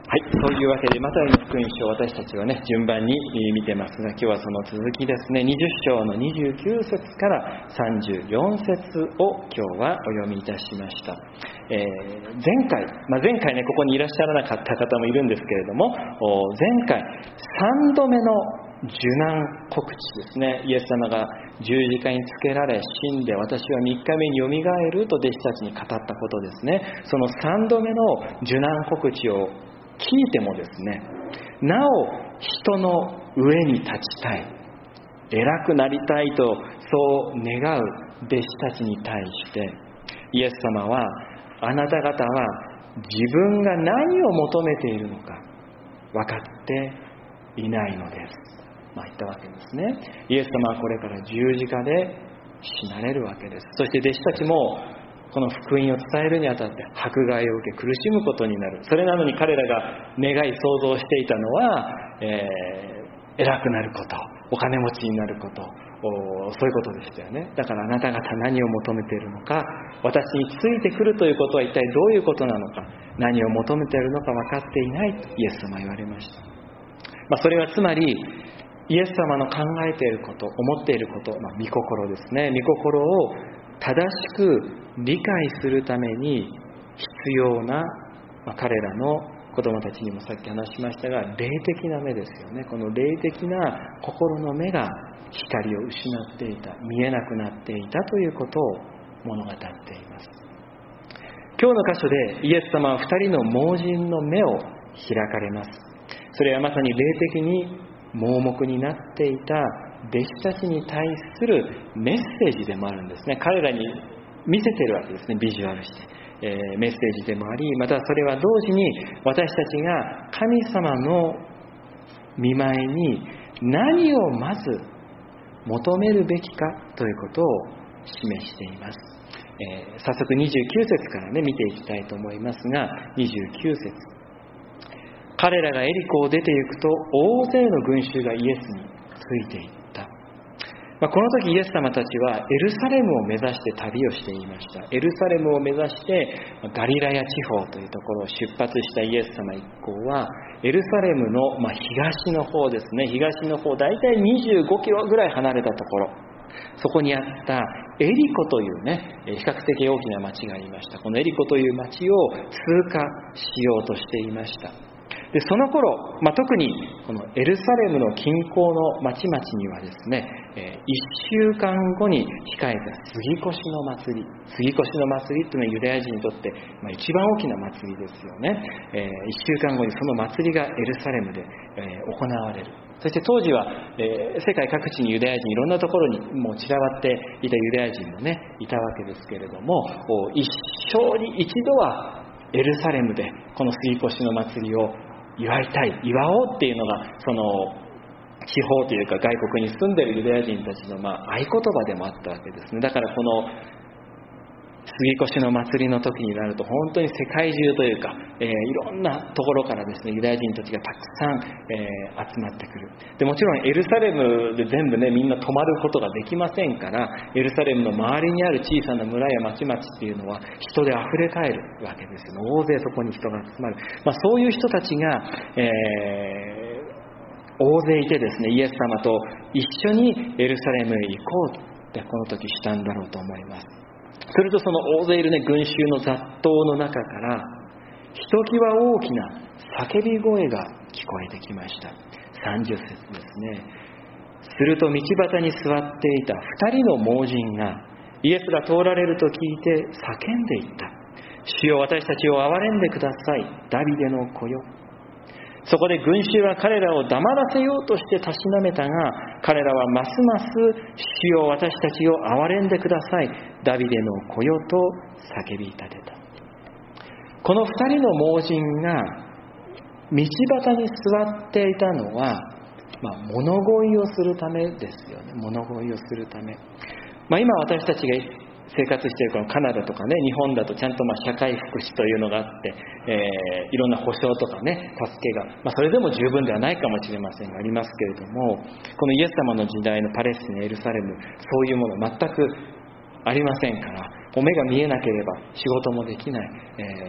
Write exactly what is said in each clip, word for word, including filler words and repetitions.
はい、そういうわけでマタイの福音書を私たちはね順番に見てますが、今日はその続きですね。にじゅっ章のにじゅうきゅう節からさんじゅうよん節を今日はお読みいたしました。えー、前回、まあ、前回ねここにいらっしゃらなかった方もいるんですけれども、前回さんどめの受難告知ですね。イエス様が十字架につけられ死んで、私はみっかめによみがえると弟子たちに語ったことですね。そのさんどめの受難告知を聞いてもですね、なお人の上に立ちたい、偉くなりたいとそう願う弟子たちに対してイエス様は、あなた方は自分が何を求めているのか分かっていないのです、まあ、言ったわけですね。イエス様はこれから十字架で死なれるわけです。そして弟子たちもこの福音を伝えるにあたって迫害を受け苦しむことになる。それなのに彼らが願い想像していたのは、えー、偉くなること、お金持ちになること、そういうことでしたよね。だからあなた方何を求めているのか、私についてくるということは一体どういうことなのか、何を求めているのか分かっていないとイエス様は言われました。まあ、それはつまりイエス様の考えていること、思っていること、まあ、御心ですね。御心を正しく理解するために必要な、まあ、彼らの子供たちにもさっき話しましたが、霊的な目ですよね。この霊的な心の目が光を失っていた、見えなくなっていたということを物語っています。今日の箇所でイエス様は二人の盲人の目を開かれます。それはまさに霊的に盲目になっていた弟子たちに対するメッセージでもあるんですね。彼らに見せているわけですね、ビジュアルして、えー、メッセージでもあり、またそれは同時に私たちが神様の御前に何をまず求めるべきかということを示しています。えー、早速にじゅうきゅう節からね見ていきたいと思いますが、にじゅうきゅう節、彼らがエリコを出て行くと大勢の群衆がイエスについていった。まあ、この時イエス様たちはエルサレムを目指して旅をしていました。エルサレムを目指してガリラヤ地方というところを出発したイエス様一行は、エルサレムのまあ東の方ですね、東の方だいたいにじゅうごキロぐらい離れたところ、そこにあったエリコというね、比較的大きな町がありました。このエリコという町を通過しようとしていました。でその頃、まあ、特にこのエルサレムの近郊の町々にはですね、えー、いっしゅうかんごに控えた杉越の祭り、杉越の祭りというのはユダヤ人にとって、まあ、一番大きな祭りですよね。えー、いっしゅうかんごにその祭りがエルサレムで、えー、行われる。そして当時は、えー、世界各地にユダヤ人いろんなところにもう散らばっていたユダヤ人もねいたわけですけれども、一生に一度はエルサレムでこの杉越の祭りを祝いたい、祝おうっていうのがその地方というか外国に住んでいるユダヤ人たちのまあ合言葉でもあったわけですね。だからこの杉越の祭りの時になると本当に世界中というか、えー、いろんなところからですねユダヤ人たちがたくさん、えー、集まってくる。でもちろんエルサレムで全部ねみんな泊まることができませんから、エルサレムの周りにある小さな村や町々っていうのは人であふれかえるわけですよ。大勢そこに人が集まる、まあ、そういう人たちが、えー、大勢いてですねイエス様と一緒にエルサレムへ行こうってこの時したんだろうと思います。するとその大勢いる、ね、群衆の雑踏の中からひときわ大きな叫び声が聞こえてきました。さんじゅっ節ですね。すると道端に座っていた二人の盲人がイエスが通られると聞いて叫んでいった。主よ、私たちを憐れんでください、ダビデの子よ。そこで群衆は彼らを黙らせようとしてたしなめたが、彼らはますます主よ、私たちを憐れんでください、ダビデの子よと叫び立てた。この二人の盲人が道端に座っていたのは、まあ、物乞いをするためですよね。物乞いをするため、まあ、今私たちが生活しているこのカナダとかね、日本だとちゃんとまあ社会福祉というのがあって、えー、いろんな保障とかね、助けが、まあ、それでも十分ではないかもしれませんがありますけれども、このイエス様の時代のパレスチナ、エルサレム、そういうもの全くありませんから、目が見えなければ仕事もできない、えー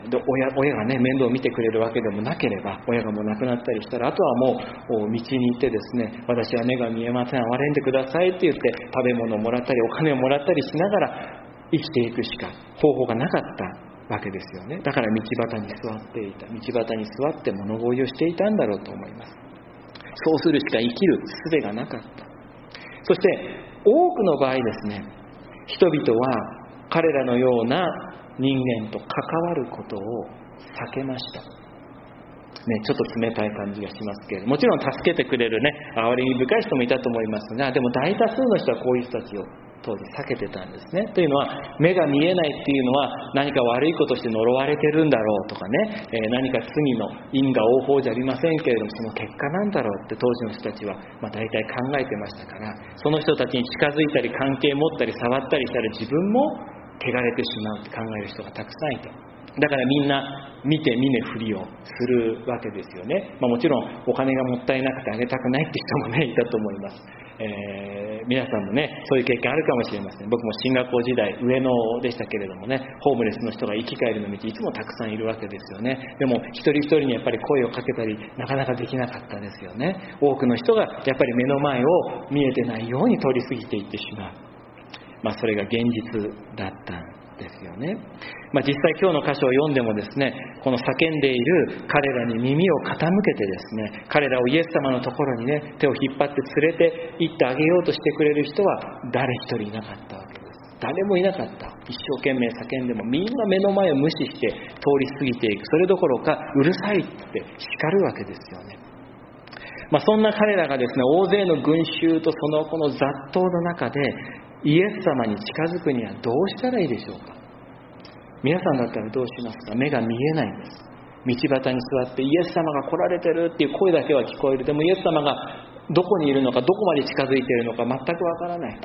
で 親, 親がね面倒を見てくれるわけでもなければ、親がもう亡くなったりしたら、あとはもう道に行ってですね、私は目が見えません、憐れんでくださいって言って食べ物をもらったりお金をもらったりしながら生きていくしか方法がなかったわけですよね。だから道端に座っていた、道端に座って物乞いをしていたんだろうと思います。そうするしか生きる術がなかった。そして多くの場合ですね、人々は彼らのような人間と関わることを避けました、ね、ちょっと冷たい感じがしますけれども、もちろん助けてくれるね憐れみ深い人もいたと思いますが、でも大多数の人はこういう人たちを当時避けてたんですね。というのは、目が見えないっていうのは何か悪いことして呪われてるんだろうとかね、えー、何か罪の因果応報じゃありませんけれども、その結果なんだろうって当時の人たちはまあ大体考えてましたから、その人たちに近づいたり関係持ったり触ったりしたら自分も汚れてしまうって考える人がたくさんいた。だからみんな見て見ぬふりをするわけですよね。まあ、もちろんお金がもったいなくてあげたくないって人もねいたと思います。えー、皆さんもねそういう経験あるかもしれません。僕も進学校時代上野でしたけれどもね、ホームレスの人が行き帰りの道いつもたくさんいるわけですよね。でも一人一人にやっぱり声をかけたりなかなかできなかったですよね。多くの人がやっぱり目の前を見えてないように通り過ぎていってしまう。まあ、それが現実だったんですよね。まあ、実際今日の箇所を読んでもですね、この叫んでいる彼らに耳を傾けてですね、彼らをイエス様のところにね手を引っ張って連れて行ってあげようとしてくれる人は誰一人いなかったわけです。誰もいなかった。一生懸命叫んでもみんな目の前を無視して通り過ぎていく。それどころかうるさいって叱るわけですよね。まあ、そんな彼らがですね、大勢の群衆とそのこの雑踏の中でイエス様に近づくにはどうしたらいいでしょうか。皆さんだったらどうしますか。目が見えないんです。道端に座ってイエス様が来られてるっていう声だけは聞こえる。でもイエス様がどこにいるのか、どこまで近づいているのか全くわからない。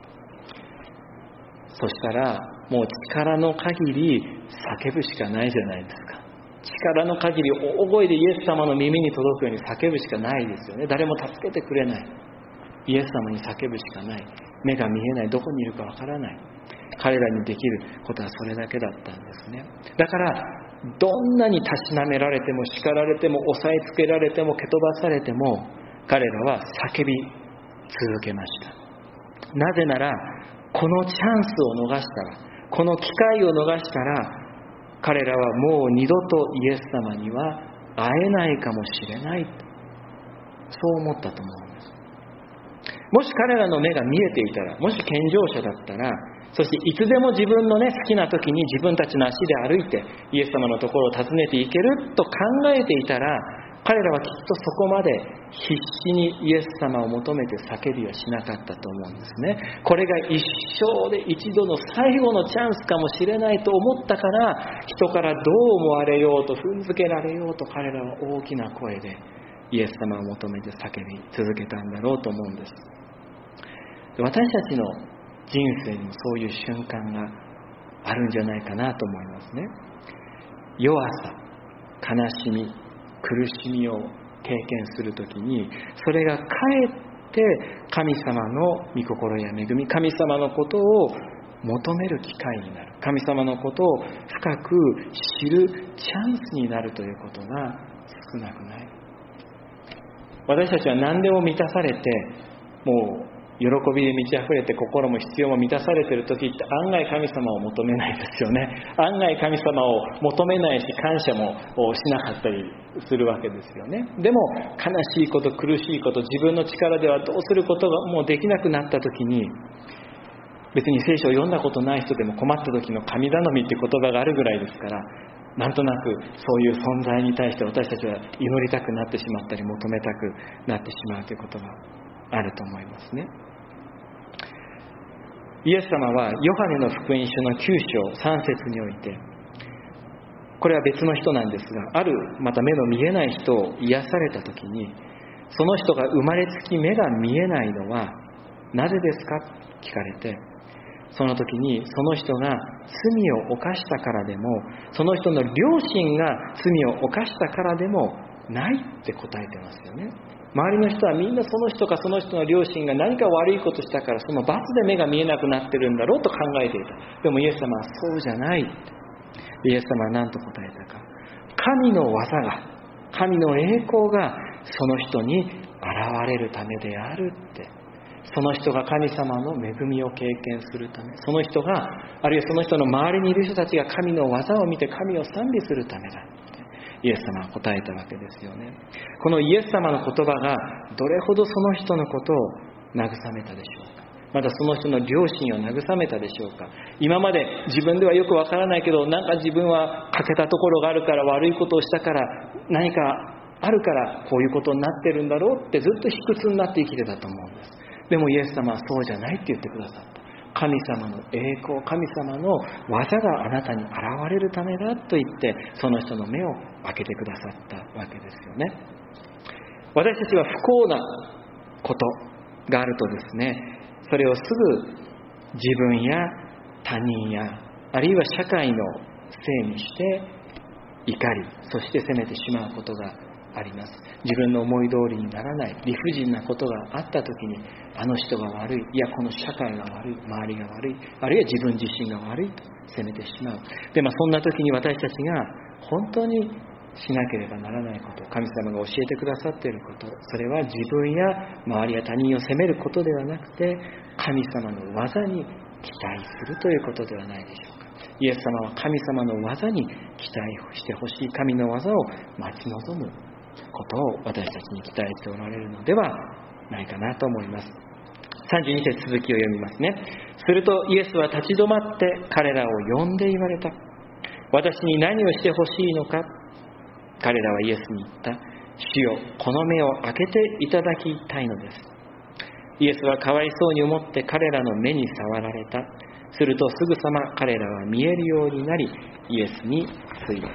そしたらもう力の限り叫ぶしかないじゃないですか。力の限り大声でイエス様の耳に届くように叫ぶしかないですよね。誰も助けてくれない。イエス様に叫ぶしかない。目が見えない。どこにいるかわからない。彼らにできることはそれだけだったんですね。だからどんなにたしなめられても叱られても押さえつけられても蹴飛ばされても彼らは叫び続けました。なぜならこのチャンスを逃したら、この機会を逃したら彼らはもう二度とイエス様には会えないかもしれない、そう思ったと思うんです。もし彼らの目が見えていたら、もし健常者だったら、そしていつでも自分のね好きな時に自分たちの足で歩いてイエス様のところを訪ねていけると考えていたら、彼らはきっとそこまで必死にイエス様を求めて叫びはしなかったと思うんですね。これが一生で一度の最後のチャンスかもしれないと思ったから、人からどう思われようと踏んづけられようと彼らは大きな声でイエス様を求めて叫び続けたんだろうと思うんです。私たちの人生にもそういう瞬間があるんじゃないかなと思いますね。弱さ、悲しみ、苦しみを経験するときに、それがかえって神様の御心や恵み、神様のことを求める機会になる、神様のことを深く知るチャンスになるということが少なくない。私たちは何でも満たされて、もう喜びで満ち溢れて心も必要も満たされている時って案外神様を求めないですよね。案外神様を求めないし感謝もしなかったりするわけですよね。でも悲しいこと、苦しいこと、自分の力ではどうすることがもうできなくなった時に、別に聖書を読んだことない人でも困った時の神頼みっていう言葉があるぐらいですから、なんとなくそういう存在に対して私たちは祈りたくなってしまったり求めたくなってしまうということがあると思いますね。イエス様はヨハネの福音書のきゅう章さん節において、これは別の人なんですが、あるまた目の見えない人を癒された時に、その人が生まれつき目が見えないのはなぜですかと聞かれて、その時にその人が罪を犯したからでも、その人の両親が罪を犯したからでもないって答えてますよね。周りの人はみんなその人かその人の両親が何か悪いことしたから、その罰で目が見えなくなってるんだろうと考えていた。でもイエス様はそうじゃない。 イエス様は何と答えたか。神の技が、神の栄光がその人に現れるためであるって。その人が神様の恵みを経験するため、その人が、あるいはその人の周りにいる人たちが神の技を見て神を賛美するためだってイエス様は答えたわけですよね。このイエス様の言葉がどれほどその人のことを慰めたでしょうか。またその人の良心を慰めたでしょうか。今まで自分ではよくわからないけど、なんか自分は欠けたところがあるから、悪いことをしたから、何かあるからこういうことになってるんだろうってずっと卑屈になって生きてたと思うんです。でもイエス様はそうじゃないって言ってくださった。神様の栄光、神様の技があなたに現れるためだと言って、その人の目を開けてくださったわけですよね。私たちは不幸なことがあるとですね、それをすぐ自分や他人や、あるいは社会のせいにして怒り、そして責めてしまうことがあります。自分の思い通りにならない、理不尽なことがあったときに、あの人が悪い、いやこの社会が悪い、周りが悪い、あるいは自分自身が悪いと責めてしまう。でもそんな時に私たちが本当にしなければならないこと、神様が教えてくださっていること、それは自分や周りや他人を責めることではなくて、神様の技に期待するということではないでしょうか。イエス様は神様の技に期待してほしい、神の技を待ち望むことを私たちに期待しておられるのではないかなと思います。さんじゅうに節続きを読みますね。するとイエスは立ち止まって彼らを呼んで言われた。私に何をしてほしいのか。彼らはイエスに言った。主よ、この目を開けていただきたいのです。イエスはかわいそうに思って彼らの目に触られた。するとすぐさま彼らは見えるようになり、イエスについていった。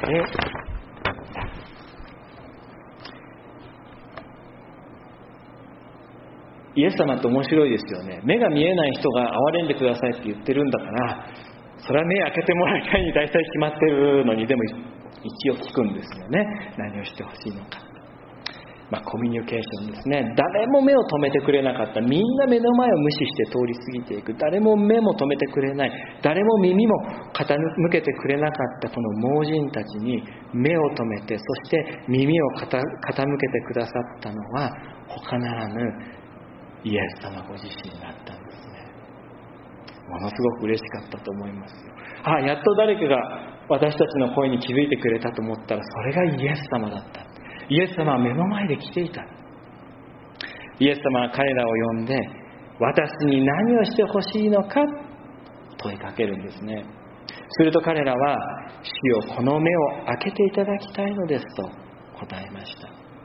イエス様って面白いですよね。目が見えない人が憐れんでくださいって言ってるんだから、それは目開けてもらいたいに大体決まってるのに、でも一応聞くんですよね。何をしてほしいのか。まあコミュニケーションですね。誰も目を止めてくれなかった。みんな目の前を無視して通り過ぎていく。誰も目も止めてくれない。誰も耳も傾けてくれなかったこの盲人たちに目を止めて、そして耳を傾けてくださったのは他ならぬイエス様ご自身だったんですね。ものすごく嬉しかったと思いますよ。あ、やっと誰かが私たちの声に気づいてくれたと思ったら、それがイエス様だった。イエス様は目の前で来ていた。イエス様は彼らを呼んで、私に何をしてほしいのか問いかけるんですね。すると彼らは、主よ、この目を開けていただきたいのですと答えました。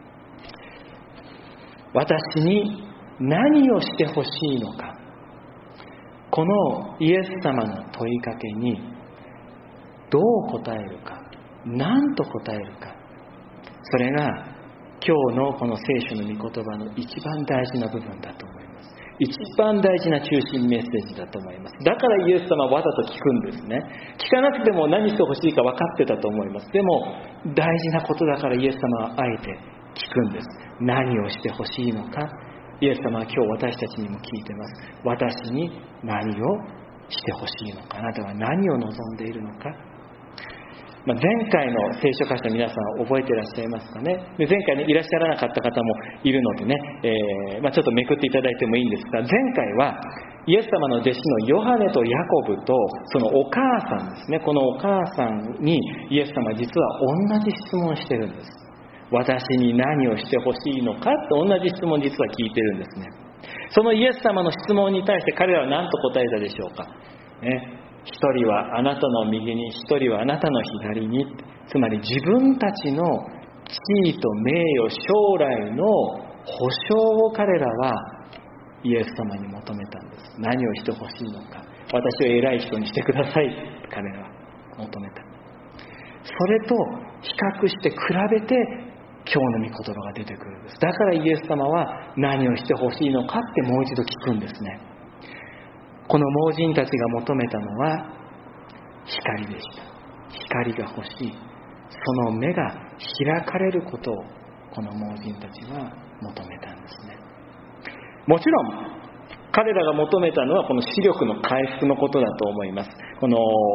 私に何をしてほしいのか。このイエス様の問いかけにどう答えるか、何と答えるか、それが今日のこの聖書の御言葉の一番大事な部分だと思います。一番大事な中心メッセージだと思います。だからイエス様はわざと聞くんですね。聞かなくても何してほしいか分かってたと思います。でも大事なことだからイエス様はあえて聞くんです。何をしてほしいのか。イエス様は今日私たちにも聞いてます。私に何をしてほしいのか。あなたは何を望んでいるのか。まあ、前回の聖書箇所皆さん覚えていらっしゃいますかね。で前回にいらっしゃらなかった方もいるのでね、えーまあ、ちょっとめくっていただいてもいいんですが、前回はイエス様の弟子のヨハネとヤコブとそのお母さんですね、このお母さんにイエス様は実は同じ質問をしてるんです。私に何をしてほしいのかと同じ質問を実は聞いてるんですね。そのイエス様の質問に対して彼らは何と答えたでしょうか、ね、一人はあなたの右に、一人はあなたの左に。つまり自分たちの地位と名誉、将来の保証を彼らはイエス様に求めたんです。何をしてほしいのか。私を偉い人にしてくださいと彼らは求めた。それと比較して比べて今日の御言葉が出てくるんです。だからイエス様は何をしてほしいのかってもう一度聞くんですね。この盲人たちが求めたのは光でした。光が欲しい。その目が開かれることをこの盲人たちは求めたんですね。もちろん彼らが求めたのはこの視力の回復のことだと思います。この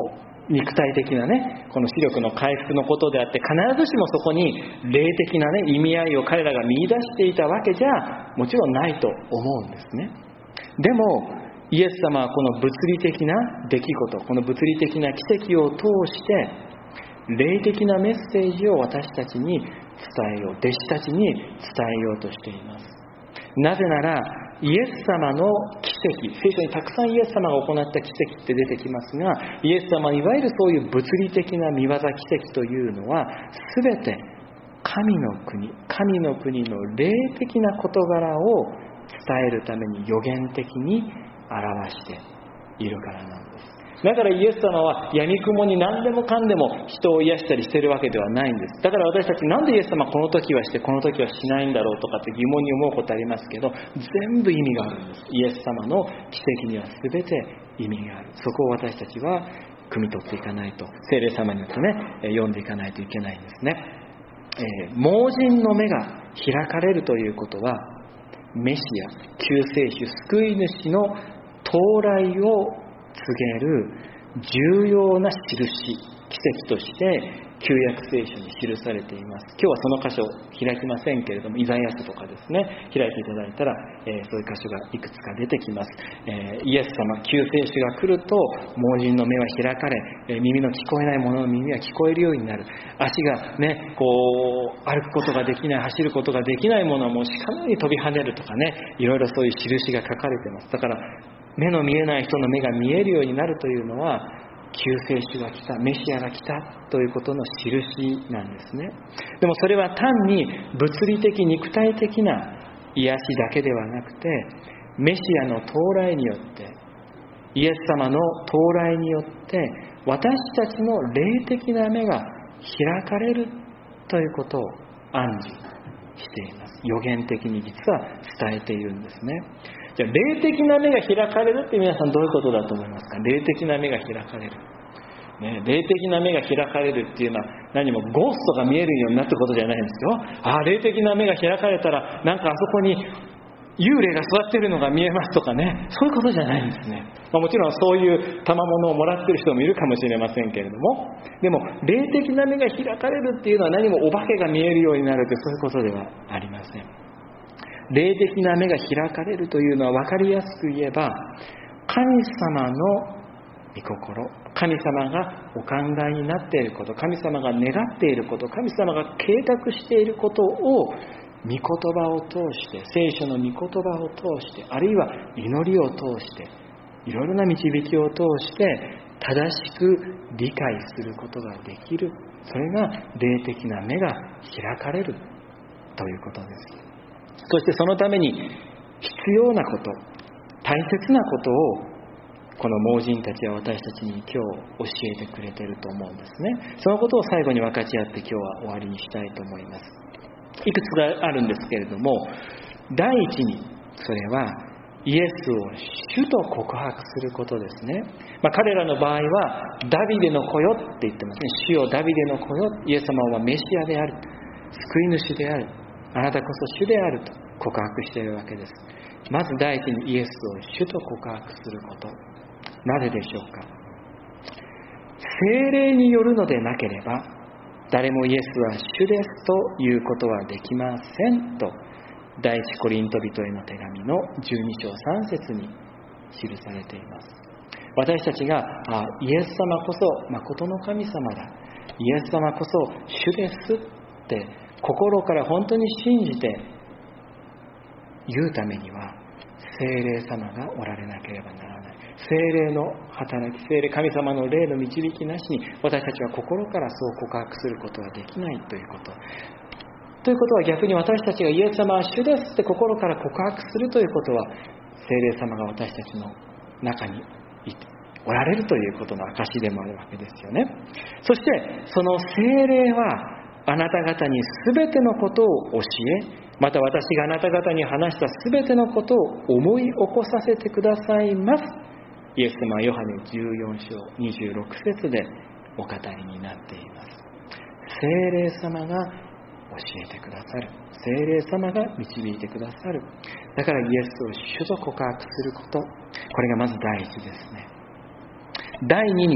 肉体的なね、この視力の回復のことであって、必ずしもそこに霊的なね、意味合いを彼らが見出していたわけじゃもちろんないと思うんですね。でもイエス様はこの物理的な出来事、この物理的な奇跡を通して霊的なメッセージを私たちに伝えよう、弟子たちに伝えようとしています。なぜならイエス様の奇跡、聖書にたくさんイエス様が行った奇跡って出てきますが、イエス様いわゆるそういう物理的な見業奇跡というのは全て神の国、神の国の霊的な事柄を伝えるために予言的に表しているからなんです。だからイエス様は闇雲に何でもかんでも人を癒したりしているわけではないんです。だから私たちなんでイエス様この時はしてこの時はしないんだろうとかって疑問に思うことありますけど、全部意味があるんです。イエス様の奇跡には全て意味がある。そこを私たちは汲み取っていかないと、聖霊様によってね読んでいかないといけないんですね。えー、盲人の目が開かれるということは、メシア、救世主、救い主の到来を告げる重要な印、奇跡として旧約聖書に記されています。今日はその箇所を開きませんけれども、イザヤ書とかですね、開いていただいたら、えー、そういう箇所がいくつか出てきます。えー、イエス様、救世主が来ると盲人の目は開かれ、えー、耳の聞こえない者の耳は聞こえるようになる。足がね、こう歩くことができない、走ることができない者はもう鹿のように飛び跳ねるとかね、いろいろそういう印が書かれています。だから目の見えない人の目が見えるようになるというのは、救世主が来た、メシアが来たということの印なんですね。でもそれは単に物理的肉体的な癒しだけではなくて、メシアの到来によって、イエス様の到来によって私たちの霊的な目が開かれるということを暗示しています。予言的に実は伝えているんですね。じゃあ霊的な目が開かれるって皆さんどういうことだと思いますか？霊的な目が開かれる、ね、霊的な目が開かれるっていうのは何もゴーストが見えるようになったことじゃないんですよ。ああ、霊的な目が開かれたらなんかあそこに幽霊が座っているのが見えますとかね、そういうことじゃないんですね。まあ、もちろんそういう賜物をもらっている人もいるかもしれませんけれども、でも霊的な目が開かれるっていうのは何もお化けが見えるようになるってそういうことではありません。霊的な目が開かれるというのは分かりやすく言えば、神様の御心、神様がお考えになっていること、神様が願っていること、神様が計画していることを御言葉を通して、聖書の御言葉を通して、あるいは祈りを通して、いろいろな導きを通して正しく理解することができる。それが霊的な目が開かれるということです。そしてそのために必要なこと、大切なことをこの盲人たちは私たちに今日教えてくれていると思うんですね。そのことを最後に分かち合って今日は終わりにしたいと思います。いくつかあるんですけれども、第一にそれはイエスを主と告白することですね。まあ、彼らの場合はダビデの子よって言ってますね。主よダビデの子よ、イエス様はメシアである、救い主である、あなたこそ主であると告白しているわけです。まず第一にイエスを主と告白すること。なぜでしょうか？聖霊によるのでなければ誰もイエスは主ですということはできませんと、第一コリント人への手紙のじゅうに章さん節に記されています。私たちがあイエス様こそ誠の神様だ、イエス様こそ主ですって心から本当に信じて言うためには、聖霊様がおられなければならない。聖霊の働き、聖霊、神様の霊の導きなしに私たちは心からそう告白することはできないということ。ということは逆に私たちがイエス様は主ですって心から告白するということは、聖霊様が私たちの中にいておられるということの証でもあるわけですよね。そしてその聖霊はあなた方に全てのことを教え、また私があなた方に話した全てのことを思い起こさせてくださいます。イエス様はヨハネじゅうよん章にじゅうろく節でお語りになっています。聖霊様が教えてくださる、聖霊様が導いてくださる。だからイエスを主と告白すること、これがまず第一ですね。第二に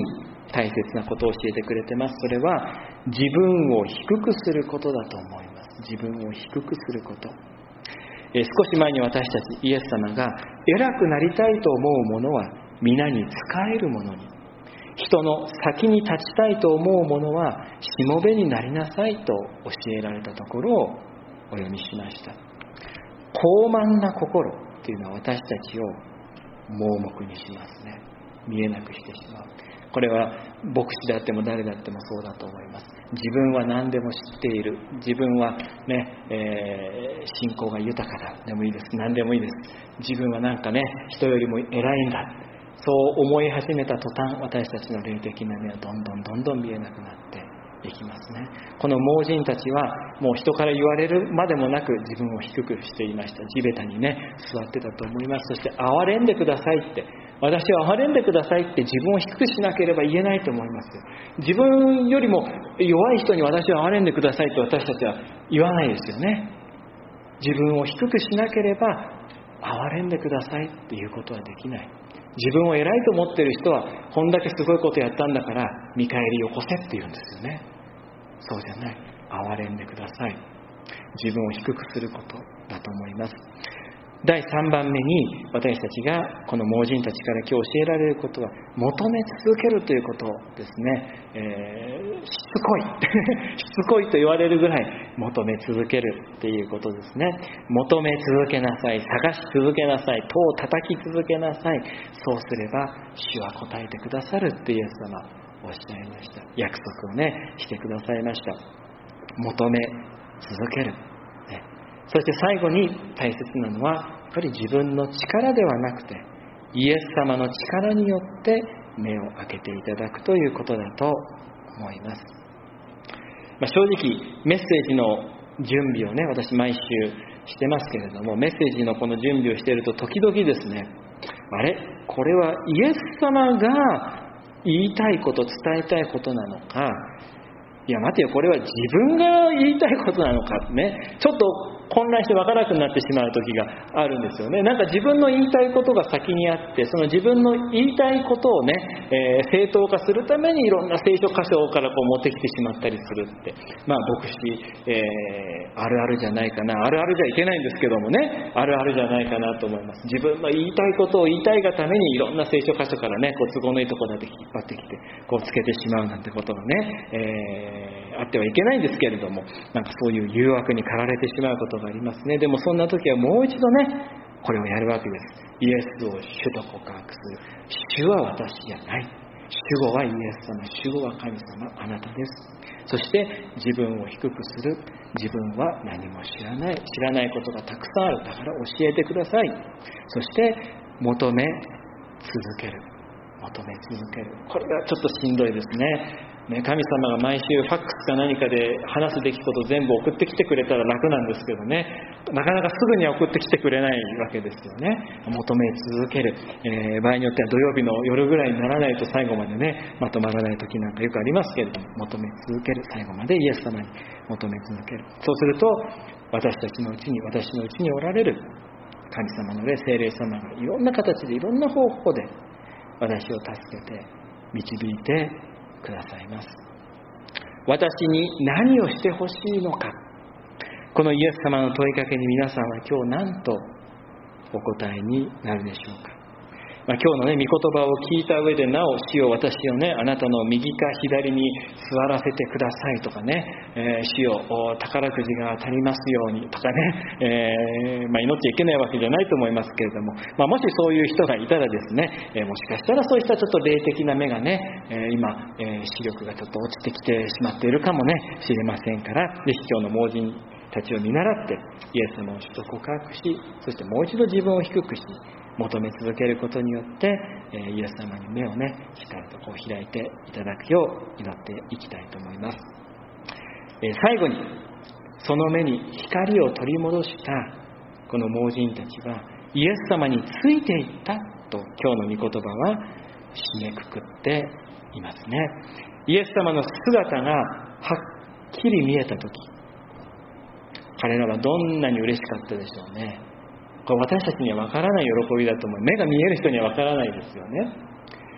大切なことを教えてくれてます。それは自分を低くすることだと思います。自分を低くすること。え少し前に私たちイエス様が偉くなりたいと思うものは皆に仕えるものに、人の先に立ちたいと思うものはしもべになりなさいと教えられたところをお読みしました。高慢な心というのは私たちを盲目にしますね。見えなくしてしまう。これは牧師であっても誰であってもそうだと思います。自分は何でも知っている。自分はね、えー、信仰が豊かだ。でもいいです。何でもいいです。自分はなんかね、人よりも偉いんだ。そう思い始めた途端、私たちの霊的な目はどんどんどんどん見えなくなっていきますね。この盲人たちはもう人から言われるまでもなく自分を低くしていました。地べたにね、座ってたと思います。そして憐れんでくださいって、私を憐れんでくださいって自分を低くしなければ言えないと思います。自分よりも弱い人に私を憐れんでくださいと私たちは言わないですよね。自分を低くしなければ憐れんでくださいっていうことはできない。自分を偉いと思っている人はこんだけすごいことやったんだから見返りよこせって言うんですよね。そうじゃない。憐れんでください。自分を低くすることだと思います。だいさんばんめに私たちがこの盲人たちから今日教えられることは求め続けるということですね。えー、しつこいしつこいと言われるぐらい求め続けるっていうことですね。求め続けなさい、探し続けなさい、戸を叩き続けなさい。そうすれば主は答えてくださるってイエス様おっしゃいました。約束をねしてくださいました。求め続ける、ね、そして最後に大切なのはやっぱり自分の力ではなくてイエス様の力によって目を開けていただくということだと思います。まあ、正直メッセージの準備をね私毎週してますけれども、メッセージのこの準備をしていると時々ですね、あれこれはイエス様が言いたいこと伝えたいことなのか、いや待てよこれは自分が言いたいことなのかね、ちょっと混乱して分からなくなってしまう時があるんですよね。なんか自分の言いたいことが先にあって、その自分の言いたいことをね、えー、正当化するためにいろんな聖書箇所からこう持ってきてしまったりするって、まあ牧師、えー、あるあるじゃないかな、あるあるじゃいけないんですけどもね、あるあるじゃないかなと思います。自分の言いたいことを言いたいがためにいろんな聖書箇所からね、こう都合のいいところだけ引っ張ってきてこうつけてしまうなんてことがね、えー、あってはいけないんですけれども、なんかそういう誘惑に駆られてしまうことがありますね。でもそんな時はもう一度ねこれをやるわけです。イエスを主と告白する。主は私じゃない、主語はイエス様、主語は神様、あなたです。そして自分を低くする。自分は何も知らない、知らないことがたくさんある、だから教えてください。そして求め続ける、求め続ける。これがちょっとしんどいですね。ね、神様が毎週ファックスか何かで話すべきことを全部送ってきてくれたら楽なんですけどね、なかなかすぐには送ってきてくれないわけですよね。求め続ける、えー、場合によっては土曜日の夜ぐらいにならないと最後までねまとまらない時なんかよくありますけれども、求め続ける、最後までイエス様に求め続ける。そうすると私たちのうちに、私のうちにおられる神様の霊、聖霊様がいろんな形でいろんな方法で私を助けて導いてくださいます。私に何をしてほしいのか、このイエス様の問いかけに皆さんは今日何とお答えになるでしょうか。まあ、今日のね御言葉を聞いた上でなお主よ私をねあなたの右か左に座らせてくださいとかね、えー、主よ宝くじが当たりますようにとかね、えーまあ、祈っちゃいけないわけじゃないと思いますけれども、まあ、もしそういう人がいたらですね、えー、もしかしたらそうしたちょっと霊的な目がね、えー、今、えー、視力がちょっと落ちてきてしまっているかもねしれませんから、ぜひ今日の盲人たちを見習ってイエス様を主と告白し、そしてもう一度自分を低くし求め続けることによってイエス様に目をねしっかりとこう開いていただくよう祈っていきたいと思います。最後にその目に光を取り戻したこの盲人たちはイエス様についていったと今日の御言葉は締めくくっていますね。イエス様の姿がはっきり見えたとき、彼らはどんなに嬉しかったでしょうね。これ私たちにはわからない喜びだと思う。目が見える人にはわからないですよね。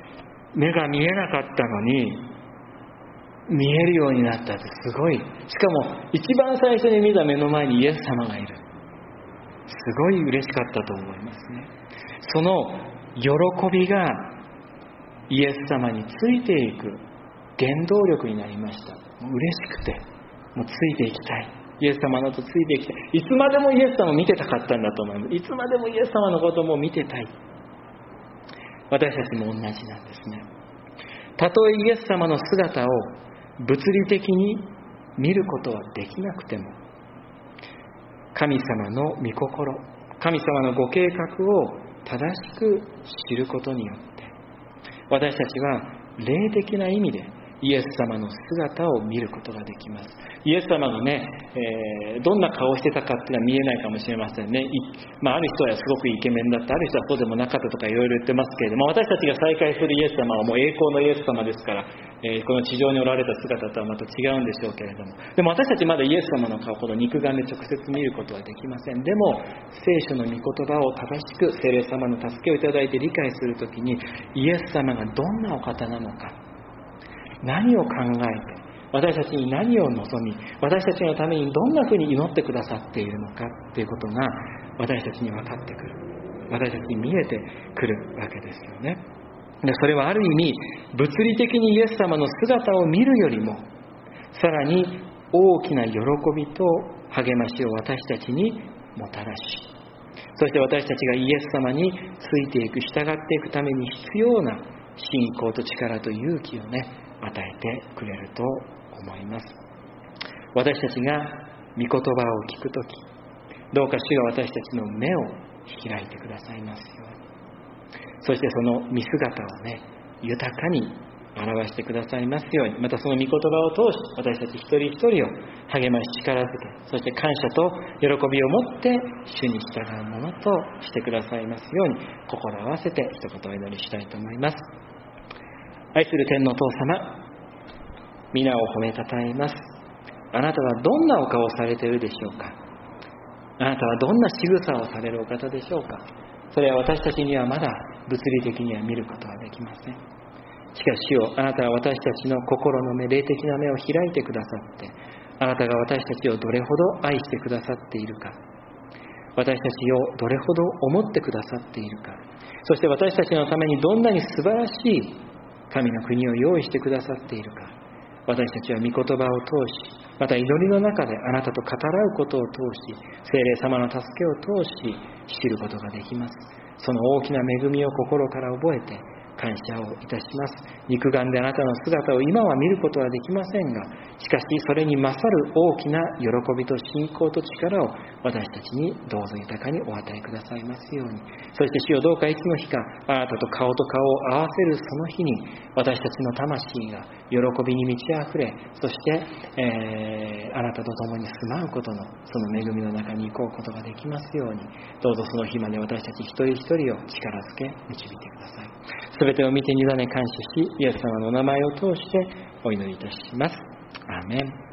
目が見えなかったのに見えるようになったってすごい。しかも一番最初に見た目の前にイエス様がいる。すごい嬉しかったと思いますね。その喜びがイエス様についていく原動力になりました。もう嬉しくて、もうついていきたい。イエス様のとついていきたい。いつまでもイエス様を見てたかったんだと思います。いつまでもイエス様のことも見てたい。私たちも同じなんですね。たとえイエス様の姿を物理的に見ることはできなくても、神様の御心、神様のご計画を正しく知ることによって、私たちは霊的な意味でイエス様の姿を見ることができます。イエス様がね、えー、どんな顔をしてたかっていうのは見えないかもしれませんね。まあ、ある人はすごくイケメンだった、ある人はそうでもなかったとかいろいろ言ってますけれども、私たちが再会するイエス様はもう栄光のイエス様ですから、えー、この地上におられた姿とはまた違うんでしょうけれども、でも私たちまだイエス様の顔ほど肉眼で直接見ることはできません。でも聖書の御言葉を正しく聖霊様の助けをいただいて理解するときに、イエス様がどんなお方なのか、何を考えて、私たちに何を望み、私たちのためにどんなふうに祈ってくださっているのかということが私たちに分かってくる、私たちに見えてくるわけですよね。でそれはある意味物理的にイエス様の姿を見るよりも、さらに大きな喜びと励ましを私たちにもたらし、そして私たちがイエス様についていく、従っていくために必要な信仰と力と勇気をね、与えてくれると思います。私たちが御言葉を聞くとき、どうか主が私たちの目を開いてくださいますように、そしてその見姿をね、豊かに表してくださいますように、またその御言葉を通して私たち一人一人を励まし力づけ、そして感謝と喜びを持って主に従うものとしてくださいますように、心を合わせて一言お祈りしたいと思います。愛する天のお父様、皆を褒めたたえます。あなたはどんなお顔をされているでしょうか。あなたはどんな仕草をされるお方でしょうか。それは私たちにはまだ物理的には見ることはできません。しかし主よ、あなたは私たちの心の目、霊的な目を開いてくださって、あなたが私たちをどれほど愛してくださっているか、私たちをどれほど思ってくださっているか、そして私たちのためにどんなに素晴らしい神の国を用意してくださっているか、私たちは御言葉を通し、また祈りの中であなたと語らうことを通し、聖霊様の助けを通し知ることができます。その大きな恵みを心から覚えて感謝をいたします。肉眼であなたの姿を今は見ることはできませんが、しかしそれに勝る大きな喜びと信仰と力を私たちにどうぞ豊かにお与えくださいますように。そして主よ、どうかいつの日かあなたと顔と顔を合わせるその日に、私たちの魂が喜びに満ち溢れ、そして、えー、あなたと共に住まうことのその恵みの中に行こうことができますように、どうぞその日まで私たち一人一人を力づけ導いてください。すべてを見て委ね感謝し、イエス様のお名前を通してお祈りいたします。アーメン。